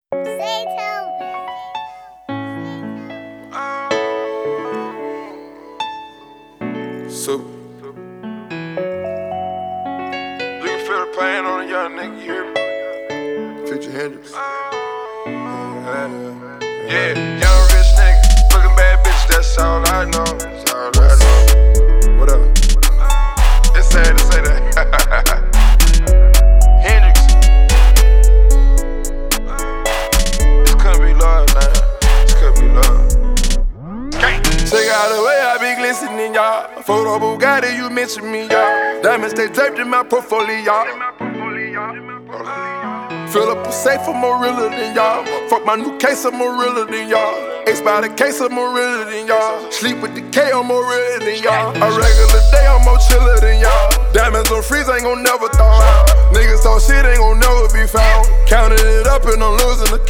Say So, you can feel the pain on a young nigga, you hear me? Future Hendrix. Yeah, young rich nigga, looking bad bitch, that's all I know. That's all I know. What up? It's sad to say that. Hendrix. This couldn't be love, man. This couldn't be love. Check out the way I be glistening, y'all. Photo Bugatti, you mention me, y'all. Diamonds stay draped in my portfolio. Fill up a safe, I'm more realer than y'all. Fuck my new case, I'm more realer than y'all. Ace by the case, I'm more realer than y'all. Sleep with the K, I'm more realer than y'all. A regular day, I'm more chiller than y'all. Diamonds on freeze, ain't gon' never thaw out. Niggas talk shit, ain't gon' never be found. Counting it up and I'm losing the